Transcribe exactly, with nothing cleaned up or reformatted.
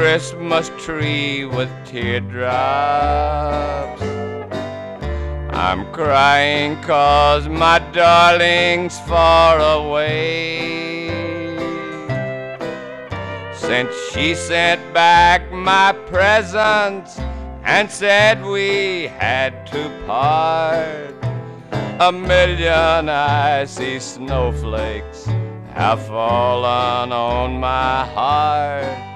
Christmas tree with teardrops. I'm crying 'cause my darling's far away, since she sent back my presents and said we had to part. A million icy snowflakes have fallen on my heart.